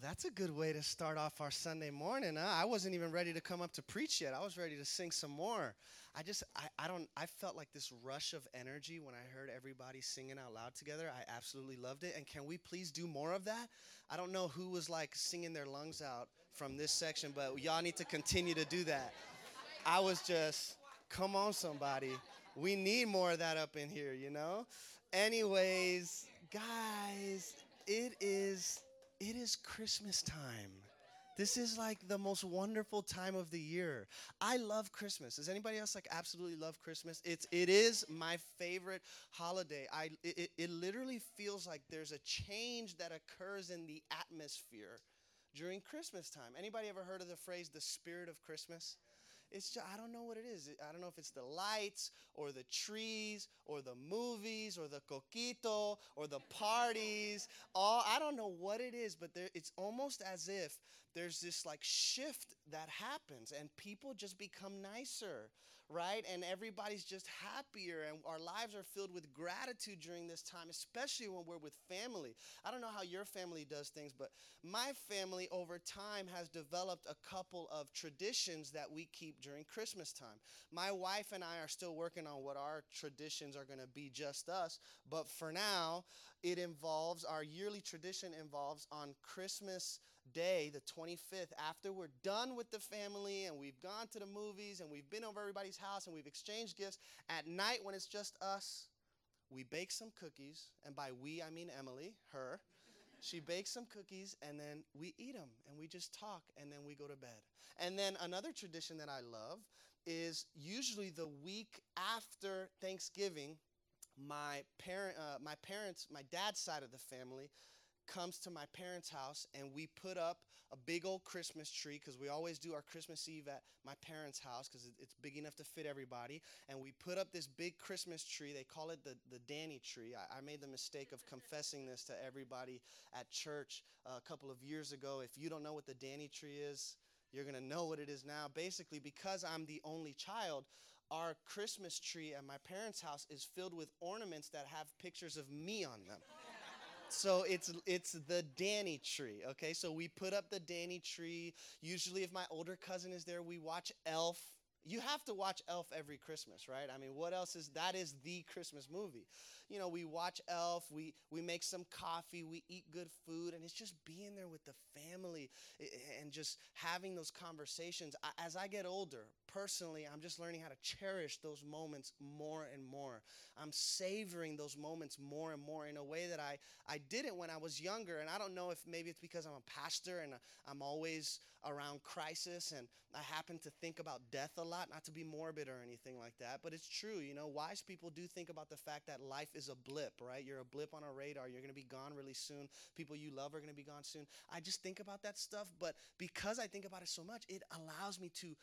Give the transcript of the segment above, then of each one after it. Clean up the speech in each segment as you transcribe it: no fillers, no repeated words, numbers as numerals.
That's a good way to start off our Sunday morning, huh? I wasn't even ready to come up to preach yet. I was ready to sing some more. I felt like this rush of energy when I heard everybody singing out loud together. I absolutely loved it. And can we please do more of that? I don't know who was like singing their lungs out from this section, but y'all need to continue to do that. I was just, come on, somebody. We need more of that up in here, you know? Anyways, guys, it is it is Christmas time. This is like the most wonderful time of the year. I love Christmas. Does anybody else like absolutely love Christmas? It is my favorite holiday. It literally feels like there's a change that occurs in the atmosphere during Christmas time. Anybody ever heard of the phrase the spirit of Christmas? It's just, I don't know what it is. I don't know if it's the lights or the trees or the movies or the coquito or the parties. All I don't know what it is, but it's almost as if there's this like shift that happens and people just become nicer, right? And everybody's just happier and our lives are filled with gratitude during this time, especially when we're with family. I don't know how your family does things, but my family over time has developed a couple of traditions that we keep during Christmas time. My wife and I are still working on what our traditions are going to be just us, but for now, our yearly tradition involves on Christmas Day, the 25th, after we're done with the family and we've gone to the movies and we've been over everybody's house and we've exchanged gifts, at night when it's just us, we bake some cookies, and by we I mean Emily, her. She bakes some cookies and then we eat them and we just talk and then we go to bed. And then another tradition that I love is usually the week after Thanksgiving, my dad's side of the family comes to my parents' house and we put up a big old Christmas tree because we always do our Christmas Eve at my parents' house because it's big enough to fit everybody. And we put up this big Christmas tree. They call it the Danny tree. I made the mistake of confessing this to everybody at church a couple of years ago. If you don't know what the Danny tree is, you're going to know what it is now. Basically, because I'm the only child, our Christmas tree at my parents' house is filled with ornaments that have pictures of me on them. So it's the Danny tree, okay? So we put up the Danny tree. Usually if my older cousin is there, we watch Elf. You have to watch Elf every Christmas, right? I mean, what else that is the Christmas movie. You know, we watch Elf, we make some coffee, we eat good food, and it's just being there with the family and just having those conversations. As I get older, personally, I'm just learning how to cherish those moments more and more. I'm savoring those moments more and more in a way that I didn't when I was younger. And I don't know if maybe it's because I'm a pastor and I'm always around crisis and I happen to think about death a lot, not to be morbid or anything like that, but it's true. You know, wise people do think about the fact that life is a blip, right? You're a blip on a radar. You're going to be gone really soon. People you love are going to be gone soon. I just think about that stuff, but because I think about it so much, it allows me to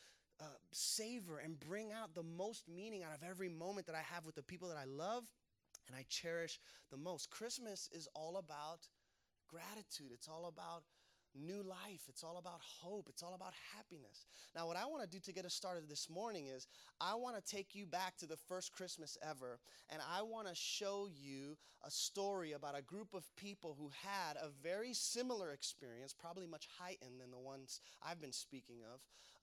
savor and bring out the most meaning out of every moment that I have with the people that I love and I cherish the most. Christmas is all about gratitude. It's all about new life. It's all about hope. It's all about happiness. Now, what I want to do to get us started this morning is I want to take you back to the first Christmas ever, and I want to show you a story about a group of people who had a very similar experience, probably much heightened than the ones I've been speaking of,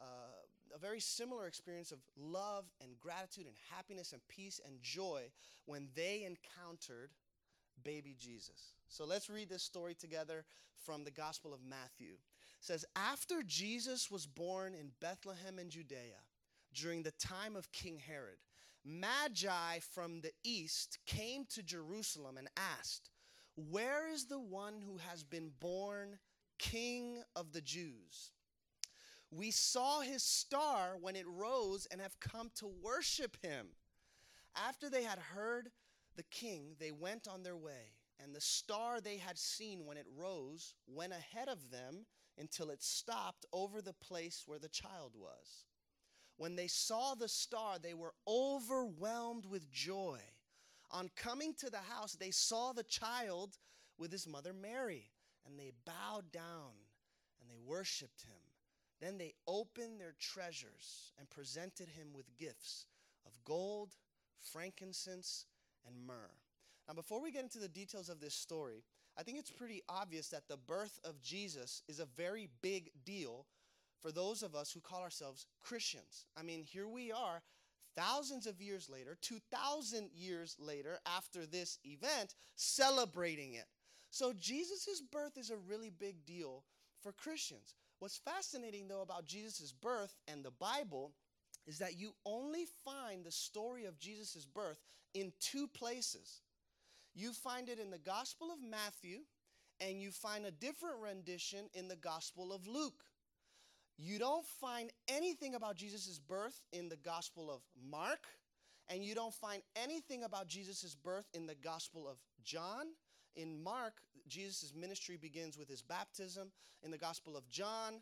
a very similar experience of love and gratitude and happiness and peace and joy when they encountered baby Jesus. So let's read this story together from the Gospel of Matthew. It says, after Jesus was born in Bethlehem in Judea, during the time of King Herod, Magi from the east came to Jerusalem and asked, where is the one who has been born King of the Jews? We saw his star when it rose and have come to worship him. After they had heard the king, they went on their way, and the star they had seen when it rose went ahead of them until it stopped over the place where the child was. When they saw the star, they were overwhelmed with joy. On coming to the house, they saw the child with his mother Mary, and they bowed down and they worshiped him. Then they opened their treasures and presented him with gifts of gold, frankincense, and myrrh. Now, before we get into the details of this story, I think it's pretty obvious that the birth of Jesus is a very big deal for those of us who call ourselves Christians. I mean, here we are, thousands of years later, 2,000 years later, after this event, celebrating it. So Jesus' birth is a really big deal for Christians. What's fascinating, though, about Jesus' birth and the Bible is that you only find the story of Jesus' birth in two places. You find it in the Gospel of Matthew, and you find a different rendition in the Gospel of Luke. You don't find anything about Jesus' birth in the Gospel of Mark, and you don't find anything about Jesus' birth in the Gospel of John. In Mark, Jesus' ministry begins with his baptism. In the Gospel of John,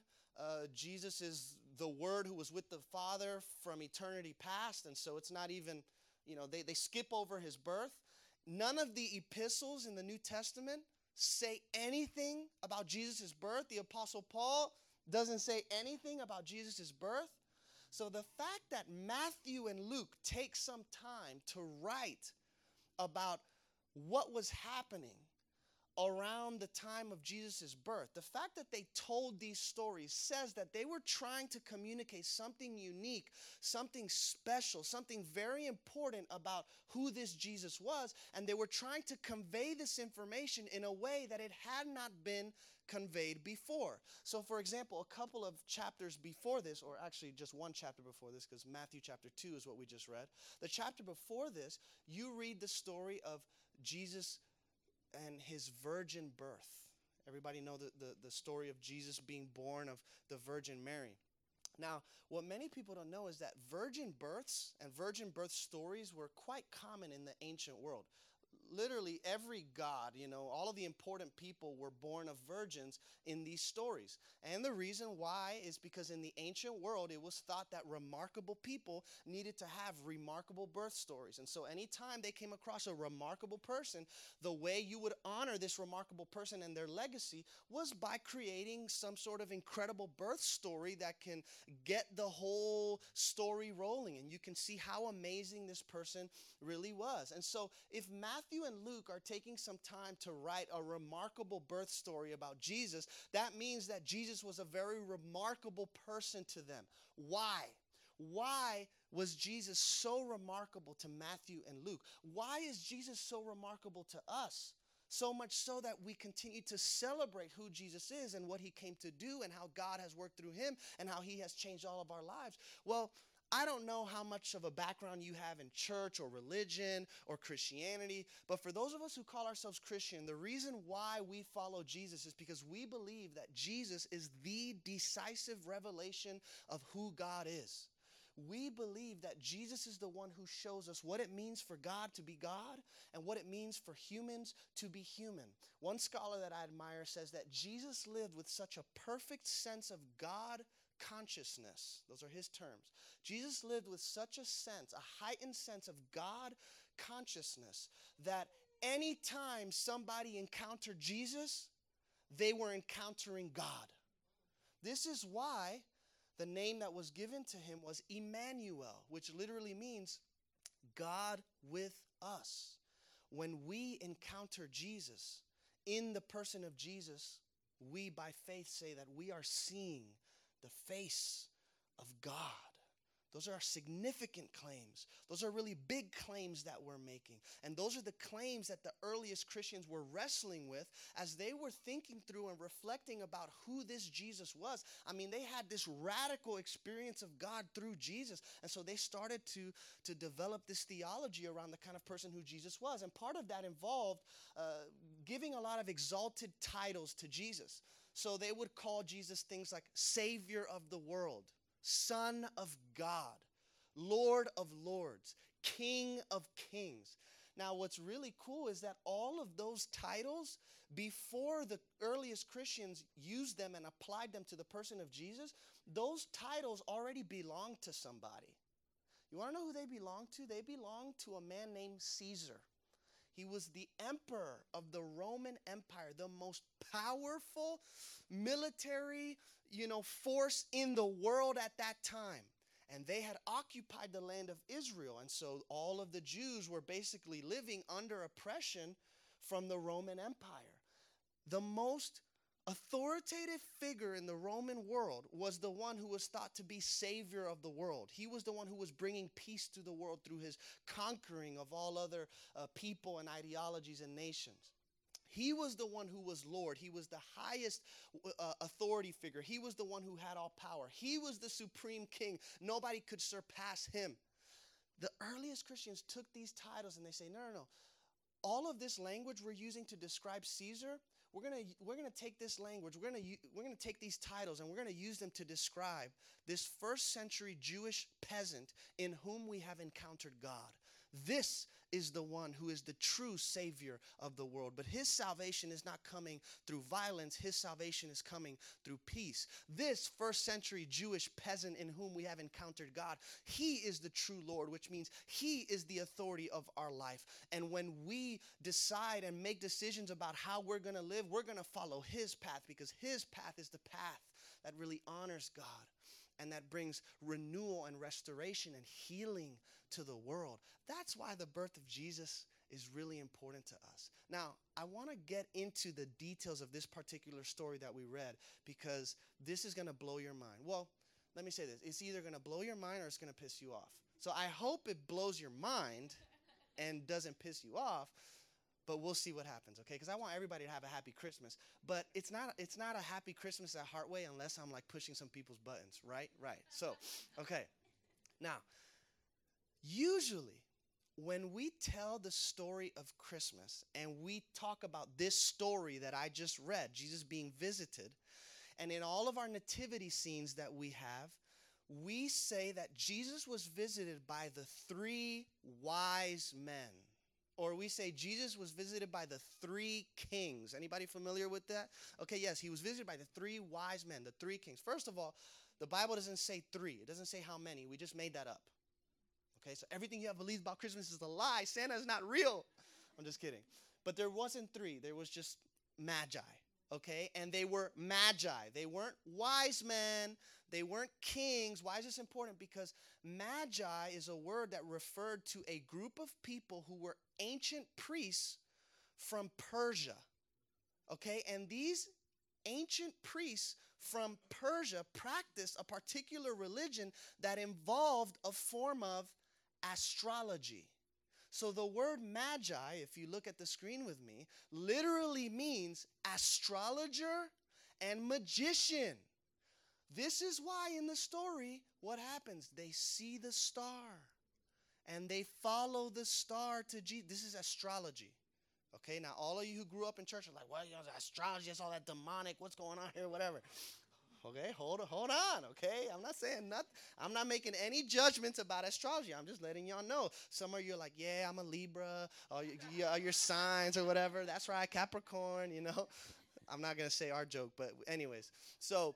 Jesus is the Word who was with the Father from eternity past, and so it's not even, they skip over his birth. None of the epistles in the New Testament say anything about Jesus' birth. The Apostle Paul doesn't say anything about Jesus' birth. So the fact that Matthew and Luke take some time to write about what was happening around the time of Jesus' birth, the fact that they told these stories says that they were trying to communicate something unique, something special, something very important about who this Jesus was, and they were trying to convey this information in a way that it had not been conveyed before. So, for example, a couple of chapters before this, or actually just one chapter before this, because Matthew chapter 2 is what we just read. The chapter before this, you read the story of Jesus and his virgin birth. Everybody know the story of Jesus being born of the Virgin Mary. Now, what many people don't know is that virgin births and virgin birth stories were quite common in the ancient world. Literally every god, all of the important people were born of virgins in these stories. And the reason why is because in the ancient world, it was thought that remarkable people needed to have remarkable birth stories. And so anytime they came across a remarkable person, the way you would honor this remarkable person and their legacy was by creating some sort of incredible birth story that can get the whole story rolling. And you can see how amazing this person really was. And so if Matthew and Luke are taking some time to write a remarkable birth story about Jesus, that means that Jesus was a very remarkable person to them. Why? Why was Jesus so remarkable to Matthew and Luke? Why is Jesus so remarkable to us? So much so that we continue to celebrate who Jesus is and what he came to do and how God has worked through him and how he has changed all of our lives. Well, I don't know how much of a background you have in church or religion or Christianity, but for those of us who call ourselves Christian, the reason why we follow Jesus is because we believe that Jesus is the decisive revelation of who God is. We believe that Jesus is the one who shows us what it means for God to be God and what it means for humans to be human. One scholar that I admire says that Jesus lived with such a perfect sense of God consciousness. Those are his terms. Jesus lived with such a sense, a heightened sense of God consciousness, that anytime somebody encountered Jesus, they were encountering God. This is why the name that was given to him was Emmanuel, which literally means God with us. When we encounter Jesus, in the person of Jesus, we by faith say that we are seeing the face of God. Those are significant claims. Those are really big claims that we're making. And those are the claims that the earliest Christians were wrestling with as they were thinking through and reflecting about who this Jesus was. I mean, they had this radical experience of God through Jesus. And so they started to develop this theology around the kind of person who Jesus was. And part of that involved giving a lot of exalted titles to Jesus. So they would call Jesus things like Savior of the world, Son of God, Lord of lords, King of kings. Now, what's really cool is that all of those titles, before the earliest Christians used them and applied them to the person of Jesus, those titles already belonged to somebody. You want to know who they belong to? They belong to a man named Caesar. He was the emperor of the Roman Empire, the most powerful military, force in the world at that time. And they had occupied the land of Israel. And so all of the Jews were basically living under oppression from the Roman Empire. The most authoritative figure in the Roman world was the one who was thought to be savior of the world. He was the one who was bringing peace to the world through his conquering of all other people and ideologies and nations. He was the one who was Lord. He was the highest authority figure. He was the one who had all power. He was the supreme king. Nobody could surpass him. The earliest Christians took these titles and they say, no. All of this language we're using to describe Caesar, we're gonna take this language, we're gonna take these titles and we're gonna use them to describe this first century Jewish peasant in whom we have encountered God. This is the one who is the true Savior of the world. But his salvation is not coming through violence. His salvation is coming through peace. This first century Jewish peasant in whom we have encountered God, he is the true Lord, which means he is the authority of our life. And when we decide and make decisions about how we're going to live, we're going to follow his path, because his path is the path that really honors God and that brings renewal and restoration and healing to the world. That's why the birth of Jesus is really important to us. Now, I want to get into the details of this particular story that we read, because this is going to blow your mind. Well, let me say this. It's either going to blow your mind or it's going to piss you off. So I hope it blows your mind and doesn't piss you off, but we'll see what happens, okay? Because I want everybody to have a happy Christmas. But it's not a happy Christmas at Heartway unless I'm like pushing some people's buttons, right? Right. So, okay. Now, usually, when we tell the story of Christmas and we talk about this story that I just read, Jesus being visited, and in all of our nativity scenes that we have, we say that Jesus was visited by the 3 wise men. Or we say Jesus was visited by the 3 kings. Anybody familiar with that? Okay, yes, he was visited by the 3 wise men, the 3 kings. First of all, the Bible doesn't say 3. It doesn't say how many. We just made that up. Okay, so everything you have believed about Christmas is a lie. Santa is not real. I'm just kidding. But there wasn't 3. There was just magi, okay? And they were magi. They weren't wise men. They weren't kings. Why is this important? Because magi is a word that referred to a group of people who were ancient priests from Persia, okay? And these ancient priests from Persia practiced a particular religion that involved a form of astrology. So the word magi, if you look at the screen with me, literally means astrologer and magician. This is why in the story, what happens? They see the star and they follow the star to Jesus. This is astrology. Okay, now all of you who grew up in church are like, well, astrology, that's all that demonic, what's going on here, whatever. Okay, hold on, okay? I'm not saying nothing. I'm not making any judgments about astrology. I'm just letting y'all know. Some of you are like, yeah, I'm a Libra, or your signs or whatever. That's right, Capricorn, you know. I'm not going to say our joke, but anyways. So,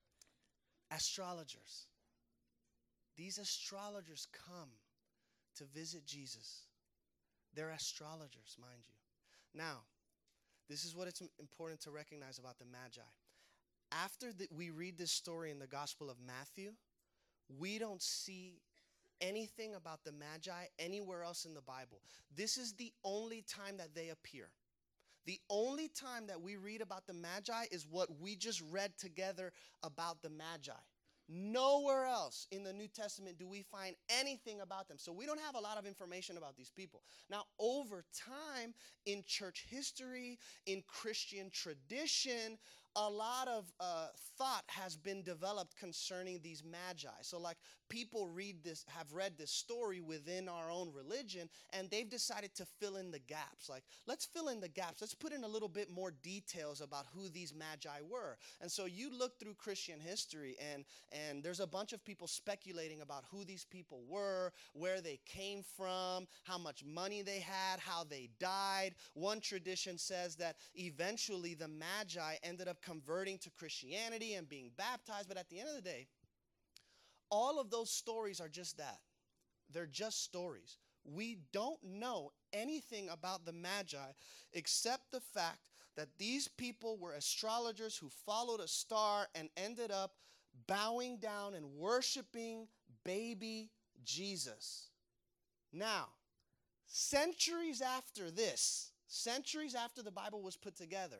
astrologers. These astrologers come to visit Jesus. They're astrologers, mind you. Now, this is what it's important to recognize about the Magi. After we read this story in the Gospel of Matthew, we don't see anything about the Magi anywhere else in the Bible. This is the only time that they appear. The only time that we read about the Magi is what we just read together about the Magi. Nowhere else in the New Testament do we find anything about them. So we don't have a lot of information about these people. Now, over time, in church history, in Christian tradition, a lot of thought has been developed concerning these magi. So like people have read this story within our own religion, and they've decided to fill in the gaps. Like, let's fill in the gaps. Let's put in a little bit more details about who these magi were. And so you look through Christian history, and there's a bunch of people speculating about who these people were, where they came from, how much money they had, how they died. One tradition says that eventually the magi ended up converting to Christianity and being baptized. But at the end of the day, all of those stories are just that. They're just stories. We don't know anything about the Magi except the fact that these people were astrologers who followed a star and ended up bowing down and worshiping baby Jesus. Now, centuries after this, centuries after the Bible was put together,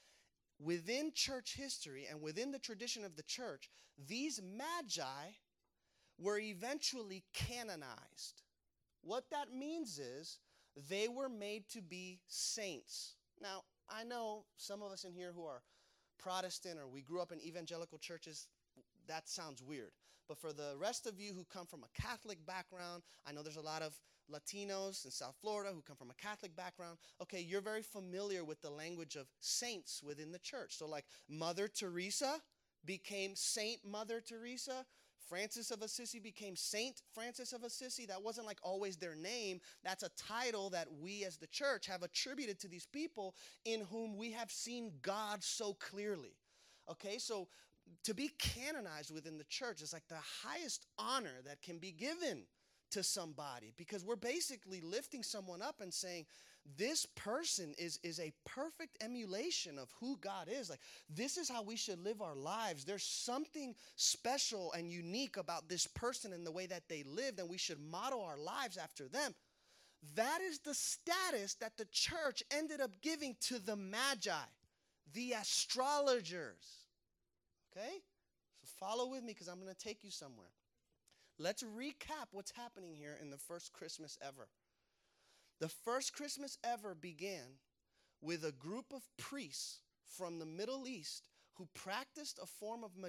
within church history and within the tradition of the church, these magi were eventually canonized. What that means is they were made to be saints. Now, I know some of us in here who are Protestant or we grew up in evangelical churches, that sounds weird. But for the rest of you who come from a Catholic background, I know there's a lot of Latinos in South Florida who come from a Catholic background. Okay, you're very familiar with the language of saints within the church. So like Mother Teresa became Saint Mother Teresa. Francis of Assisi became Saint Francis of Assisi. That wasn't like always their name. That's a title that we as the church have attributed to these people in whom we have seen God so clearly. Okay, so to be canonized within the church is like the highest honor that can be given to somebody, because we're basically lifting someone up and saying, this person is a perfect emulation of who God is. Like, this is how we should live our lives. There's something special and unique about this person and the way that they lived, and we should model our lives after them. That is the status that the church ended up giving to the magi, the astrologers. Okay? So follow with me because I'm going to take you somewhere. Let's recap what's happening here in the first Christmas ever. The first Christmas ever began with a group of priests from the Middle East who practiced a form of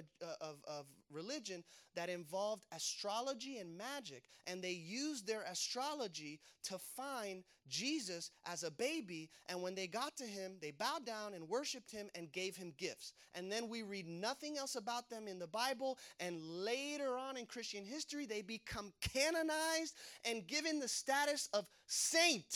religion that involved astrology and magic, and they used their astrology to find Jesus as a baby, and when they got to him, they bowed down and worshiped him and gave him gifts. And then we read nothing else about them in the Bible, and later on in Christian history, they become canonized and given the status of saint.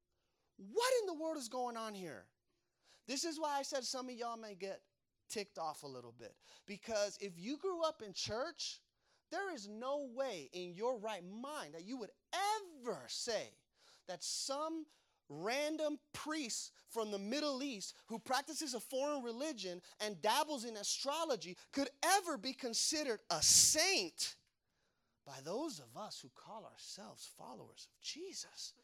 What in the world is going on here? This is why I said some of y'all may get ticked off a little bit. Because if you grew up in church, there is no way in your right mind that you would ever say that some random priest from the Middle East who practices a foreign religion and dabbles in astrology could ever be considered a saint by those of us who call ourselves followers of Jesus.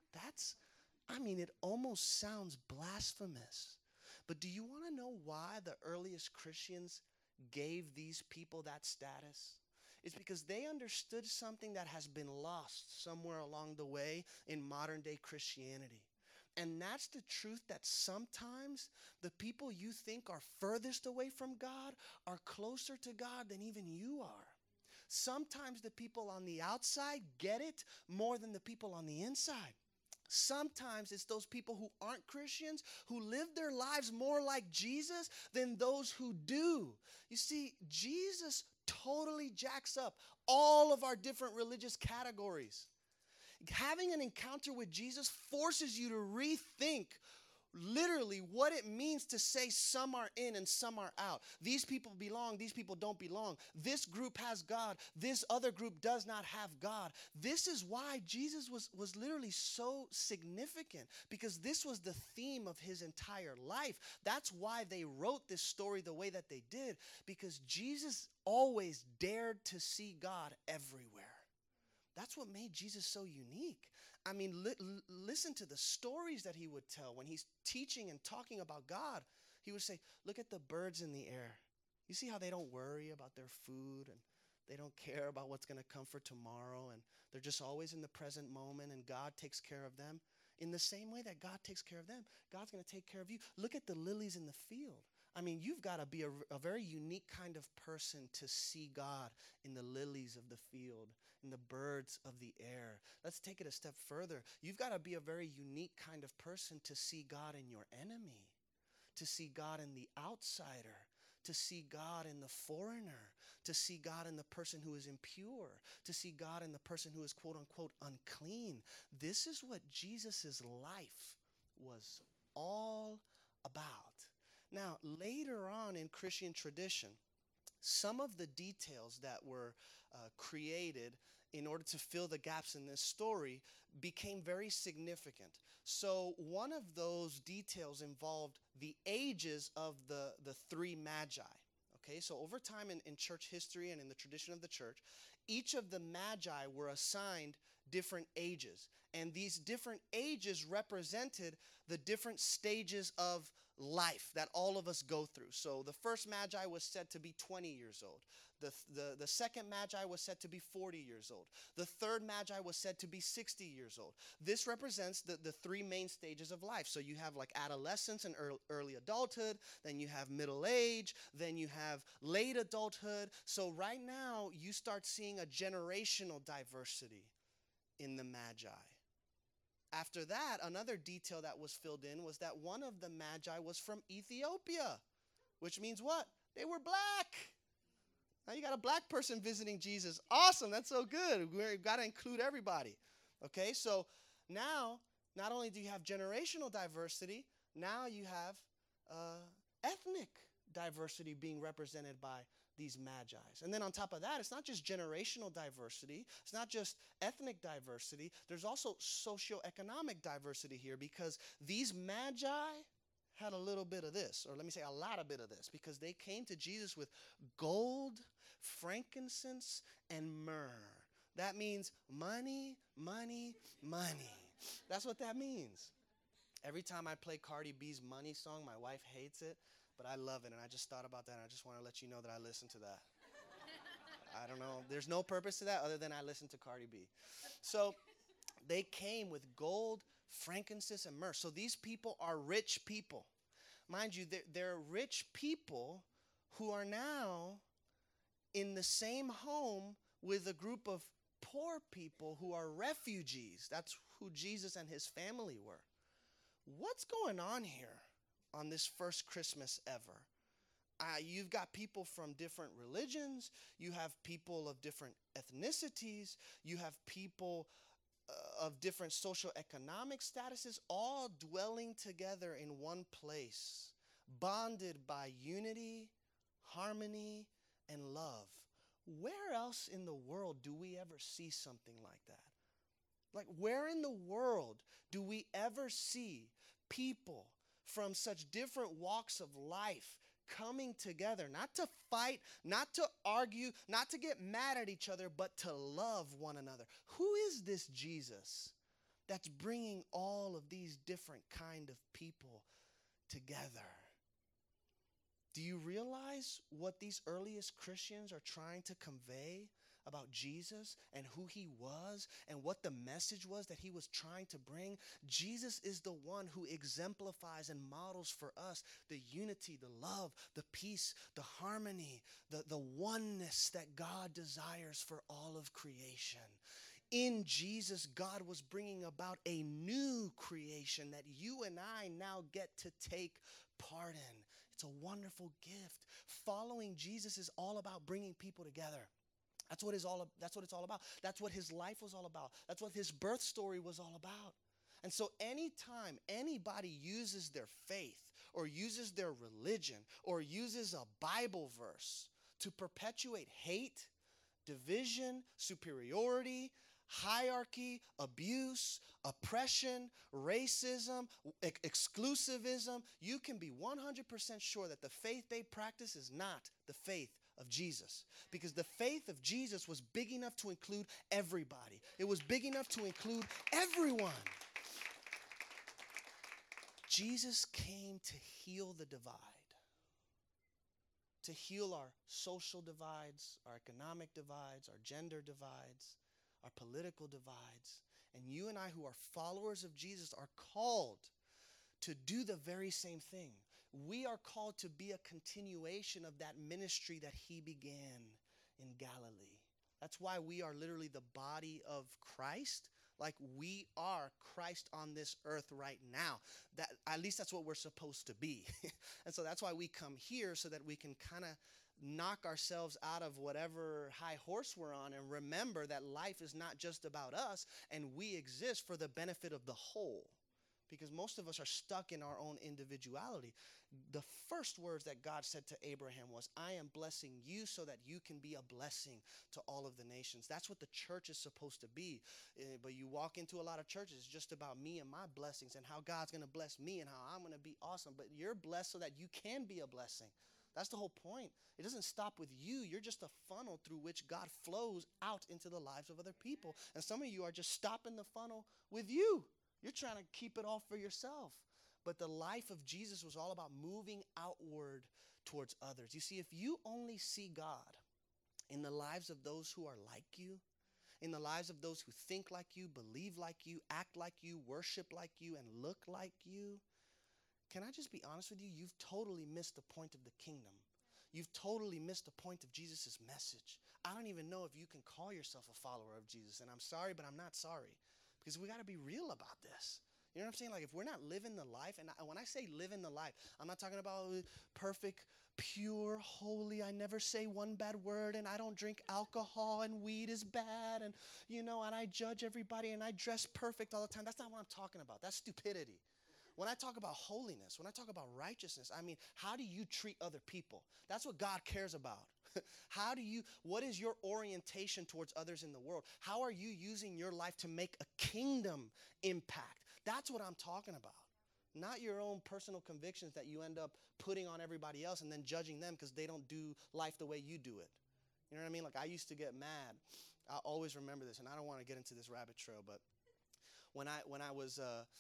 It almost sounds blasphemous. But do you want to know why the earliest Christians gave these people that status? It's because they understood something that has been lost somewhere along the way in modern day Christianity. And that's the truth that sometimes the people you think are furthest away from God are closer to God than even you are. Sometimes the people on the outside get it more than the people on the inside. Sometimes it's those people who aren't Christians who live their lives more like Jesus than those who do. You see, Jesus totally jacks up all of our different religious categories. Having an encounter with Jesus forces you to rethink literally what it means to say some are in and some are out. These people belong, these people don't belong. This group has God, this other group does not have God. This is why Jesus was literally so significant, because this was the theme of his entire life. That's why they wrote this story the way that they did, because Jesus always dared to see God everywhere. That's what made Jesus so unique. Listen to the stories that he would tell when he's teaching and talking about God. He would say, look at the birds in the air. You see how they don't worry about their food and they don't care about what's going to come for tomorrow, and they're just always in the present moment, and God takes care of them. In the same way that God takes care of them, God's going to take care of you. Look at the lilies in the field. You've got to be a very unique kind of person to see God in the lilies of the field, in the birds of the air. Let's take it a step further. You've got to be a very unique kind of person to see God in your enemy, to see God in the outsider, to see God in the foreigner, to see God in the person who is impure, to see God in the person who is quote unquote unclean. This is what Jesus' life was all about. Now, later on in Christian tradition, some of the details that were created in order to fill the gaps in this story became very significant. So one of those details involved the ages of the three magi. okay? So over time in church history and in the tradition of the church, each of the magi were assigned different ages. And these different ages represented the different stages of life that all of us go through. So the first magi was said to be 20 years old. The second magi was said to be 40 years old. The third magi was said to be 60 years old. This represents the three main stages of life. So you have like adolescence and early adulthood, then you have middle age, then you have late adulthood. So right now you start seeing a generational diversity in the magi. After that, another detail that was filled in was that one of the magi was from Ethiopia, which means what? They were black. Now you got a black person visiting Jesus. Awesome, that's so good. We've got to include everybody. Okay, so now, not only do you have generational diversity, now you have ethnic diversity being represented by these magi's. And then on top of that, it's not just generational diversity. It's not just ethnic diversity. There's also socioeconomic diversity here, because these magi had a little bit of this, or let me say a lot of bit of this, because they came to Jesus with gold, frankincense, and myrrh. That means money, money, money. That's what that means. Every time I play Cardi B's Money song, my wife hates it, but I love it, and I just thought about that, and I just want to let you know that I listen to that. I don't know. There's no purpose to that other than I listen to Cardi B. So they came with gold, frankincense, and myrrh. So these people are rich people. Mind you, they're rich people who are now in the same home with a group of poor people who are refugees. That's who Jesus and his family were. What's going on here on this first Christmas ever? You've got people from different religions. You have people of different ethnicities. You have people of different socioeconomic statuses, all dwelling together in one place, bonded by unity, harmony, and love. Where else in the world do we ever see something like that? Like, where in the world do we ever see people from such different walks of life coming together, not to fight, not to argue, not to get mad at each other, but to love one another? Who is this Jesus that's bringing all of these different kind of people together? Do you realize what these earliest Christians are trying to convey about Jesus and who he was and what the message was that he was trying to bring? Jesus is the one who exemplifies and models for us the unity, the love, the peace, the harmony, the oneness that God desires for all of creation. In Jesus, God was bringing about a new creation that you and I now get to take part in. It's a wonderful gift. Following Jesus is all about bringing people together. That's what it's all about. That's what his life was all about. That's what his birth story was all about. And so anytime anybody uses their faith or uses their religion or uses a Bible verse to perpetuate hate, division, superiority, hierarchy, abuse, oppression, racism, exclusivism, you can be 100% sure that the faith they practice is not the faith of Jesus. Because the faith of Jesus was big enough to include everybody. It was big enough to include everyone. Jesus came to heal the divide, to heal our social divides, our economic divides, our gender divides, our political divides. And you and I, who are followers of Jesus, are called to do the very same thing. We are called to be a continuation of that ministry that he began in Galilee. That's why we are literally the body of Christ. Like, we are Christ on this earth right now. That, at least that's what we're supposed to be. And so that's why we come here, so that we can kind of knock ourselves out of whatever high horse we're on and remember that life is not just about us, and we exist for the benefit of the whole. Because most of us are stuck in our own individuality. The first words that God said to Abraham was, I am blessing you so that you can be a blessing to all of the nations. That's what the church is supposed to be. But you walk into a lot of churches, it's just about me and my blessings and how God's going to bless me and how I'm going to be awesome. But you're blessed so that you can be a blessing That's the whole point. It doesn't stop with you. You're just a funnel through which God flows out into the lives of other people. And some of you are just stopping the funnel with you. You're trying to keep it all for yourself. But the life of Jesus was all about moving outward towards others. You see, if you only see God in the lives of those who are like you, in the lives of those who think like you, believe like you, act like you, worship like you, and look like you, can I just be honest with you? You've totally missed the point of the kingdom. You've totally missed the point of Jesus' message. I don't even know if you can call yourself a follower of Jesus. And I'm sorry, but I'm not sorry. Because we got to be real about this. You know what I'm saying? Like, if we're not living the life, and when I say living the life, I'm not talking about perfect, pure, holy, I never say one bad word, and I don't drink alcohol, and weed is bad, and, and I judge everybody, and I dress perfect all the time. That's not what I'm talking about. That's stupidity. When I talk about holiness, when I talk about righteousness, I mean, how do you treat other people? That's what God cares about. What is your orientation towards others in the world? How are you using your life to make a kingdom impact? That's what I'm talking about. Not your own personal convictions that you end up putting on everybody else and then judging them because they don't do life the way you do it. You know what I mean? Like, I used to get mad. I always remember this, and I don't want to get into this rabbit trail, but when I was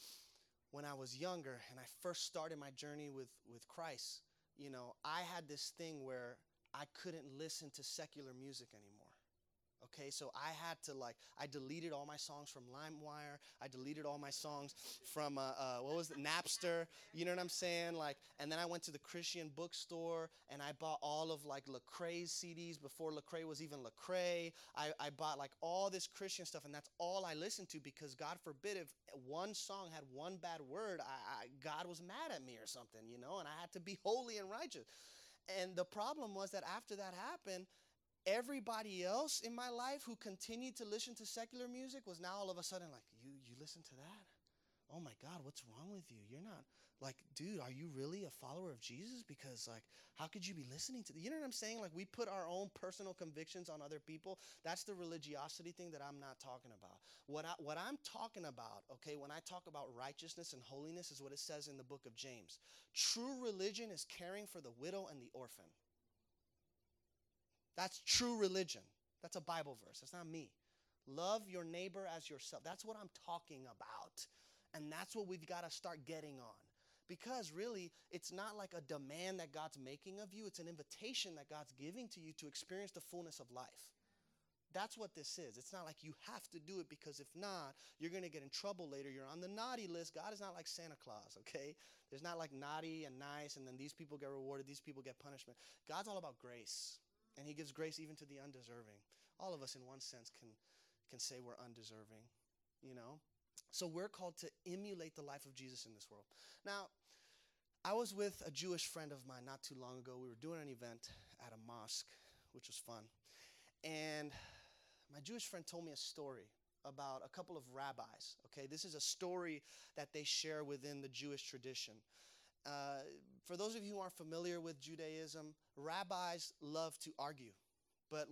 younger and I first started my journey with Christ, I had this thing where I couldn't listen to secular music anymore. Okay, so I had to I deleted all my songs from LimeWire. I deleted all my songs from, Napster. You know what I'm saying? And then I went to the Christian bookstore and I bought all of Lecrae's CDs before Lecrae was even Lecrae. I bought all this Christian stuff, and that's all I listened to because God forbid if one song had one bad word, God was mad at me or something, and I had to be holy and righteous. And the problem was that after that happened, everybody else in my life who continued to listen to secular music was now all of a sudden you listen to that? Oh my God, what's wrong with you? You're not dude, are you really a follower of Jesus? Because how could you be listening to you know what I'm saying? We put our own personal convictions on other people. That's the religiosity thing that I'm not talking about. What I'm talking about, okay, when I talk about righteousness and holiness is what it says in the book of James. True religion is caring for the widow and the orphan. That's true religion. That's a Bible verse. That's not me. Love your neighbor as yourself. That's what I'm talking about. And that's what we've got to start getting on. Because really, it's not like a demand that God's making of you. It's an invitation that God's giving to you to experience the fullness of life. That's what this is. It's not like you have to do it because if not, you're going to get in trouble later. You're on the naughty list. God is not like Santa Claus, okay? There's not naughty and nice and then these people get rewarded, these people get punishment. God's all about grace. And he gives grace even to the undeserving. All of us, in one sense, can say we're undeserving, So we're called to emulate the life of Jesus in this world. Now, I was with a Jewish friend of mine not too long ago. We were doing an event at a mosque, which was fun. And my Jewish friend told me a story about a couple of rabbis, okay? This is a story that they share within the Jewish tradition. For those of you who aren't familiar with Judaism, rabbis love to argue. But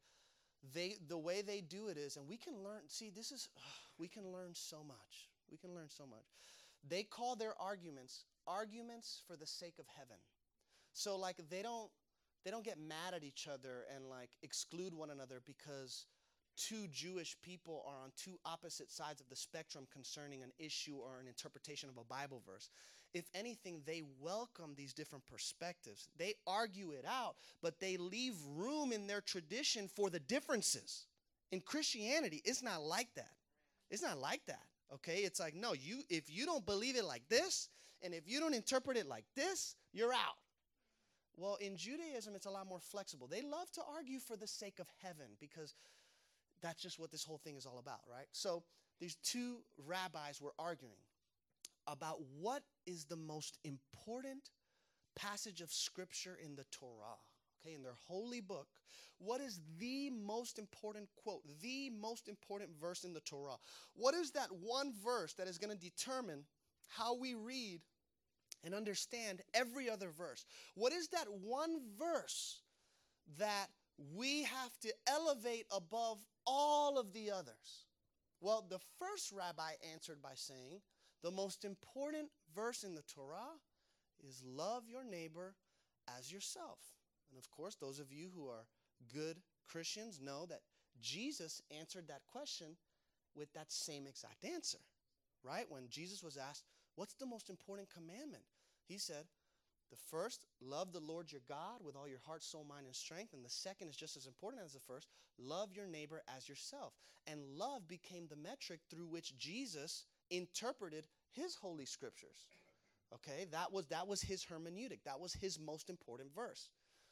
the way they do it is, and we can learn, we can learn so much. We can learn so much. They call their arguments for the sake of heaven. So they don't get mad at each other and exclude one another because two Jewish people are on two opposite sides of the spectrum concerning an issue or an interpretation of a Bible verse. If anything, they welcome these different perspectives. They argue it out, but they leave room in their tradition for the differences. In Christianity, it's not like that. It's not like that, okay? It's no, if you don't believe it like this, and if you don't interpret it like this, you're out. Well, in Judaism, it's a lot more flexible. They love to argue for the sake of heaven because that's just what this whole thing is all about, right? So these two rabbis were arguing about what is the most important passage of scripture in the Torah, okay, in their holy book. What is the most important quote, the most important verse in the Torah? What is that one verse that is going to determine how we read and understand every other verse? What is that one verse that we have to elevate above all of the others? Well, the first rabbi answered by saying, the most important verse in the Torah is love your neighbor as yourself. And of course, those of you who are good Christians know that Jesus answered that question with that same exact answer, right? When Jesus was asked, what's the most important commandment? He said, the first, love the Lord your God with all your heart, soul, mind, and strength. And the second is just as important as the first, love your neighbor as yourself. And love became the metric through which Jesus interpreted his holy scriptures. Okay, that was his hermeneutic. That was his most important verse.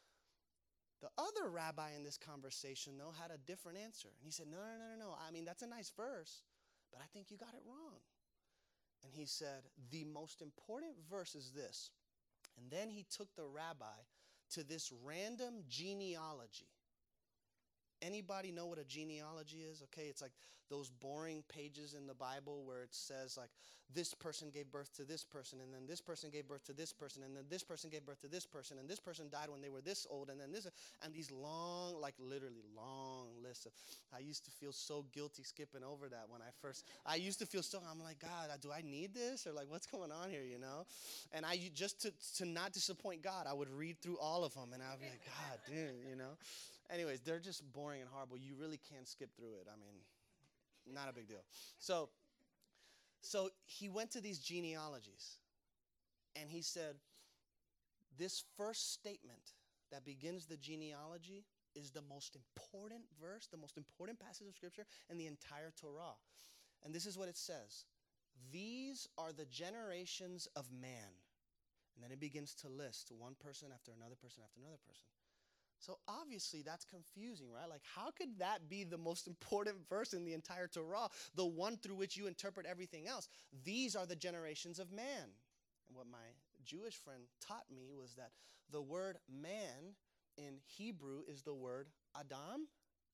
The other rabbi in this conversation, though, had a different answer. And he said, no. I mean, that's a nice verse, but I think you got it wrong. And he said, the most important verse is this. And then he took the rabbi to this random genealogy. Anybody know what a genealogy is? Okay, it's like those boring pages in the Bible where it says like this person gave birth to this person, and then this person gave birth to this person, and then this person gave birth to this person, and this person died when they were this old, and then this, and these long, like literally long lists of, I used to feel so guilty skipping over that when I used to feel so, I'm like, God, do I need this? Or like, what's going on here, you know? And I, just to not disappoint God, I would read through all of them, and I'd be like, God, dude, you know? Anyways, they're just boring and horrible. You really can't skip through it. I mean, not a big deal. So he went to these genealogies, and he said, this first statement that begins the genealogy is the most important verse, the most important passage of Scripture in the entire Torah. And this is what it says. These are the generations of man. And then it begins to list one person after another person after another person. So obviously that's confusing, right? Like, how could that be the most important verse in the entire Torah, the one through which you interpret everything else? These are the generations of man. And what my Jewish friend taught me was that the word man in Hebrew is the word Adam.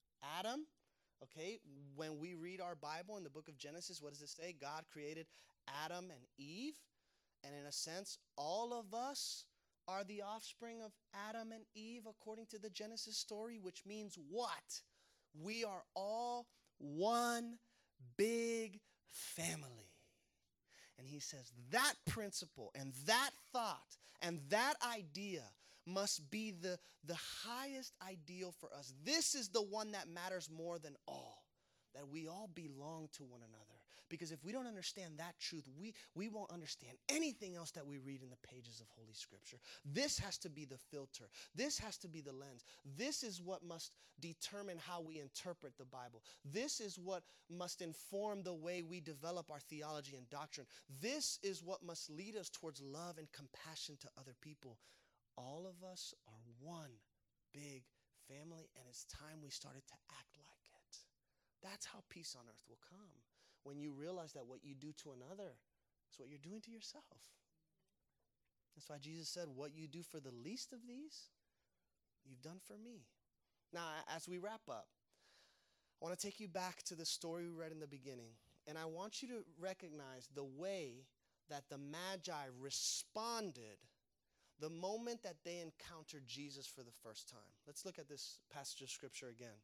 Okay? When we read our Bible in the book of Genesis, what does it say? God created Adam and Eve. And in a sense, all of us are the offspring of Adam and Eve according to the Genesis story, which means what? We are all one big family. And he says that principle and that thought and that idea must be the highest ideal for us. This is the one that matters more than all, that we all belong to one another. Because if we don't understand that truth, we won't understand anything else that we read in the pages of Holy Scripture. This has to be the filter. This has to be the lens. This is what must determine how we interpret the Bible. This is what must inform the way we develop our theology and doctrine. This is what must lead us towards love and compassion to other people. All of us are one big family, and it's time we started to act like it. That's how peace on earth will come. When you realize that what you do to another is what you're doing to yourself. That's why Jesus said, what you do for the least of these, you've done for me. Now, as we wrap up, I want to take you back to the story we read in the beginning. And I want you to recognize the way that the Magi responded the moment that they encountered Jesus for the first time. Let's look at this passage of Scripture again.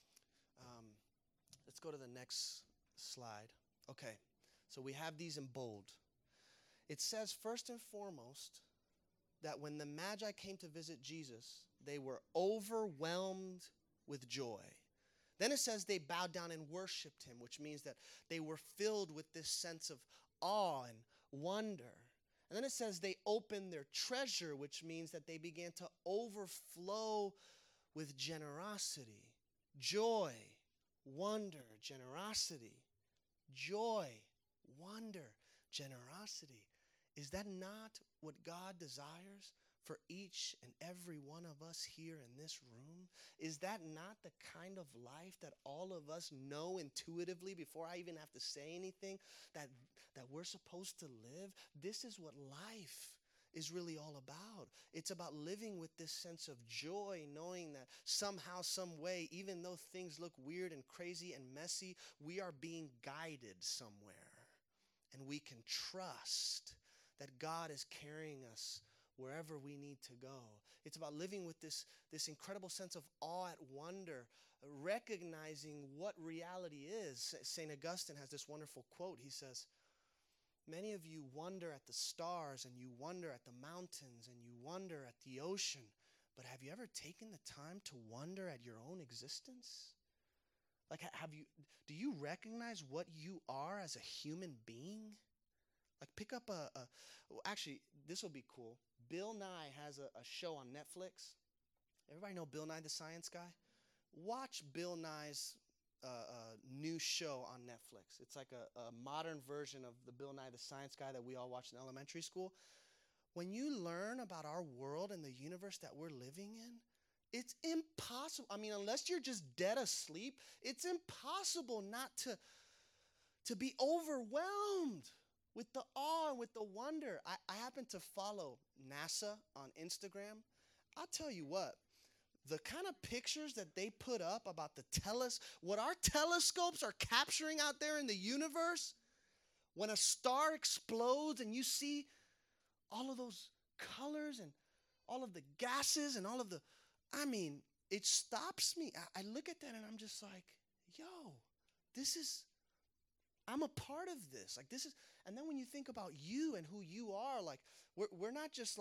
Let's go to the next slide. Okay, so we have these in bold. It says first and foremost that when the Magi came to visit Jesus, they were overwhelmed with joy. Then it says they bowed down and worshiped him, which means that they were filled with this sense of awe and wonder. And then it says they opened their treasure, which means that they began to overflow with generosity, joy, wonder, generosity. Joy, wonder, generosity. Is that not what God desires for each and every one of us here in this room? Is that not the kind of life that all of us know intuitively before I even have to say anything that we're supposed to live? This is what life is really all about. It's about living with this sense of joy, knowing that somehow, some way, even though things look weird and crazy and messy, we are being guided somewhere. And we can trust that God is carrying us wherever we need to go. It's about living with this incredible sense of awe and wonder, recognizing what reality is. St. Augustine has this wonderful quote. He says, Many of you wonder at the stars, and you wonder at the mountains, and you wonder at the ocean. But have you ever taken the time to wonder at your own existence? Like, do you recognize what you are as a human being? Like, pick up well, actually, this will be cool. Bill Nye has a show on Netflix. Everybody know Bill Nye the Science Guy? Watch Bill Nye's new show on Netflix. It's like a modern version of the Bill Nye the Science Guy that we all watched in elementary school. When you learn about our world and the universe that we're living in, it's impossible. I mean, unless you're just dead asleep, it's impossible not to be overwhelmed with the awe and with the wonder. I happen to follow NASA on Instagram. I'll tell you what, the kind of pictures that they put up about what our telescopes are capturing out there in the universe, when a star explodes and you see all of those colors and all of the gases and all of it stops me. I look at that and I'm just like, yo, I'm a part of this. Like, this is, and then when you think about you and who you are, like, we're not just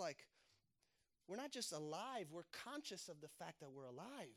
alive, we're conscious of the fact that we're alive.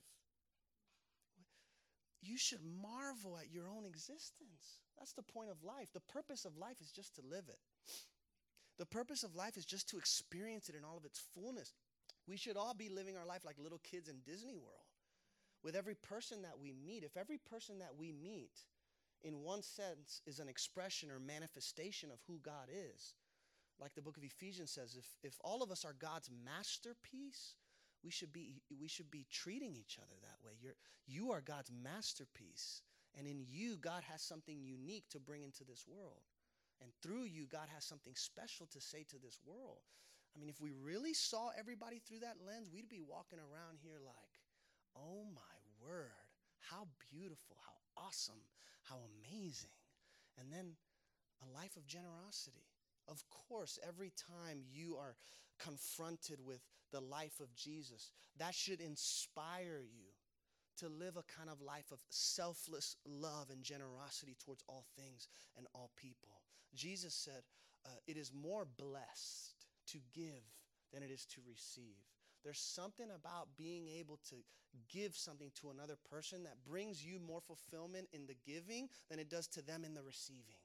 You should marvel at your own existence. That's the point of life. The purpose of life is just to live it. The purpose of life is just to experience it in all of its fullness. We should all be living our life like little kids in Disney World. With every person that we meet, if every person that we meet, in one sense, is an expression or manifestation of who God is, like the book of Ephesians says, if all of us are God's masterpiece, we should be treating each other that way. You are God's masterpiece, and in you, God has something unique to bring into this world. And through you, God has something special to say to this world. I mean, if we really saw everybody through that lens, we'd be walking around here like, oh my word, how beautiful, how awesome, how amazing. And then a life of generosity. Of course, every time you are confronted with the life of Jesus, that should inspire you to live a kind of life of selfless love and generosity towards all things and all people. Jesus said, it is more blessed to give than it is to receive. There's something about being able to give something to another person that brings you more fulfillment in the giving than it does to them in the receiving.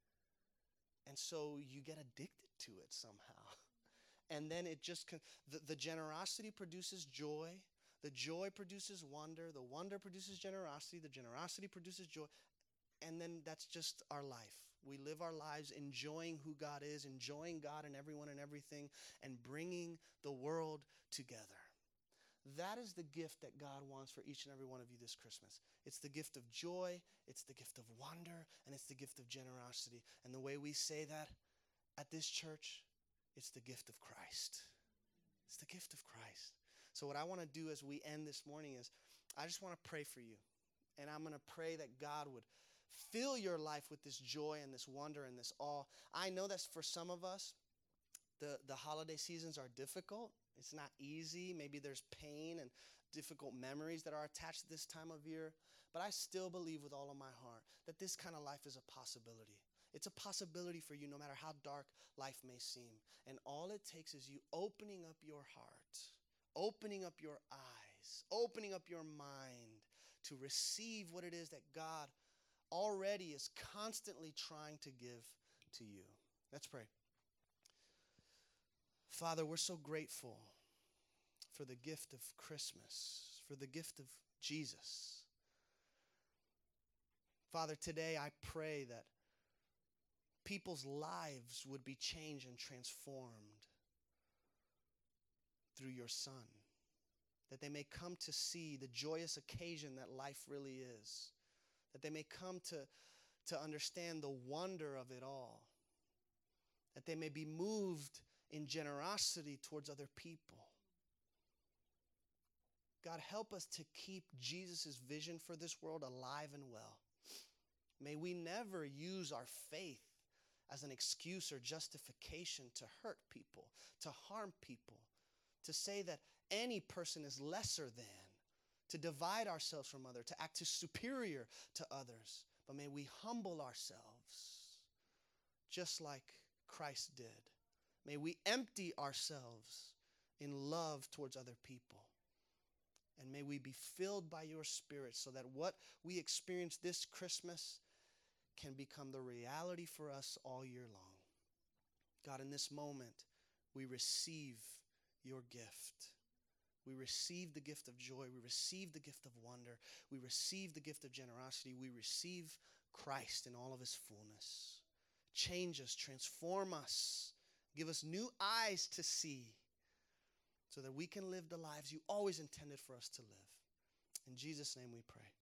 And so you get addicted to it somehow. And then it just, the generosity produces joy. The joy produces wonder. The wonder produces generosity. The generosity produces joy. And then that's just our life. We live our lives enjoying who God is, enjoying God and everyone and everything, and bringing the world together. That is the gift that God wants for each and every one of you this Christmas. It's the gift of joy, it's the gift of wonder, and it's the gift of generosity. And the way we say that at this church, it's the gift of Christ. It's the gift of Christ. So what I want to do as we end this morning is I just want to pray for you. And I'm going to pray that God would fill your life with this joy and this wonder and this awe. I know that for some of us, the holiday seasons are difficult. It's not easy. Maybe there's pain and difficult memories that are attached to this time of year. But I still believe with all of my heart that this kind of life is a possibility. It's a possibility for you no matter how dark life may seem. And all it takes is you opening up your heart, opening up your eyes, opening up your mind to receive what it is that God already is constantly trying to give to you. Let's pray. Father, we're so grateful for the gift of Christmas, for the gift of Jesus. Father, today I pray that people's lives would be changed and transformed through your Son, that they may come to see the joyous occasion that life really is, that they may come to understand the wonder of it all, that they may be moved in generosity towards other people. God, help us to keep Jesus' vision for this world alive and well. May we never use our faith as an excuse or justification to hurt people, to harm people, to say that any person is lesser than, to divide ourselves from others, to act as superior to others. But may we humble ourselves just like Christ did. May we empty ourselves in love towards other people. And may we be filled by your Spirit so that what we experience this Christmas can become the reality for us all year long. God, in this moment, we receive your gift. We receive the gift of joy. We receive the gift of wonder. We receive the gift of generosity. We receive Christ in all of his fullness. Change us, transform us, give us new eyes to see so that we can live the lives you always intended for us to live. In Jesus' name we pray.